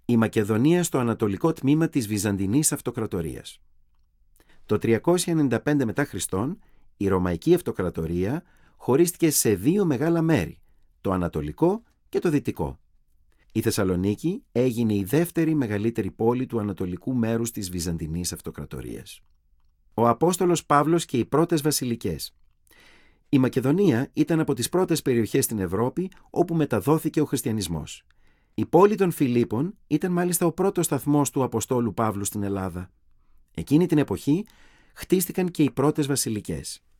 Η Μακεδονία στο ανατολικό τμήμα της Βυζαντινής Αυτοκρατορίας. Το 395 μετά Χριστόν, η Ρωμαϊκή Αυτοκρατορία χωρίστηκε σε δύο μεγάλα μέρη, το ανατολικό και το δυτικό. Η Θεσσαλονίκη έγινε η δεύτερη μεγαλύτερη πόλη του ανατολικού μέρους της Βυζαντινής Αυτοκρατορίας. Ο Απόστολος Παύλος και οι πρώτες βασιλικές. Η Μακεδονία ήταν από τις πρώτες περιοχές στην Ευρώπη όπου μεταδόθηκε ο χριστιανισμός. Η πόλη των Φιλίππων ήταν μάλιστα ο πρώτος σταθμός του Αποστόλου Παύλου στην Ελλάδα. Εκείνη την εποχή χτίστηκαν και οι πρώτες βασιλικές.